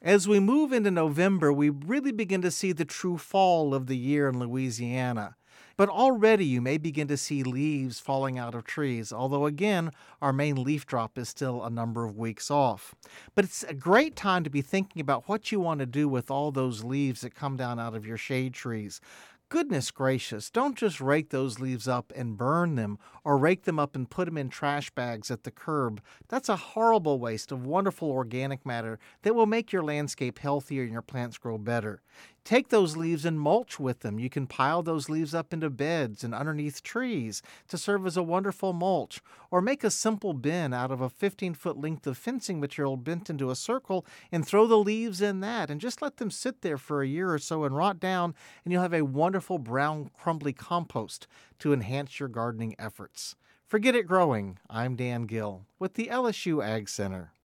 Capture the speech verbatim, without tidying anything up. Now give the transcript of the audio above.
As we move into November, we really begin to see the true fall of the year in Louisiana. But already you may begin to see leaves falling out of trees, although again, our main leaf drop is still a number of weeks off. But it's a great time to be thinking about what you want to do with all those leaves that come down out of your shade trees. Goodness gracious, don't just rake those leaves up and burn them or rake them up and put them in trash bags at the curb. That's a horrible waste of wonderful organic matter that will make your landscape healthier and your plants grow better. Take those leaves and mulch with them. You can pile those leaves up into beds and underneath trees to serve as a wonderful mulch, or make a simple bin out of a fifteen foot length of fencing material bent into a circle and throw the leaves in that and just let them sit there for a year or so and rot down, and you'll have a wonderful brown crumbly compost to enhance your gardening efforts. Forget it growing. I'm Dan Gill with the L S U Ag Center.